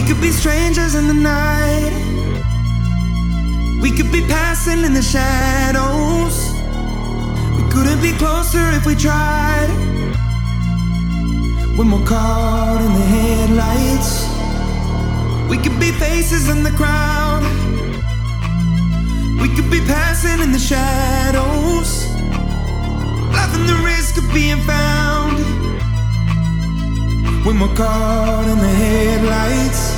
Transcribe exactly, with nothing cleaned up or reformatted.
could be strangers in the night. We could be passing in the shadows. We couldn't be closer if we tried. When we're caught in the headlights, we could be faces in the crowd. We could be passing in the shadows, laughing the risk of being found. When we're caught in the headlights,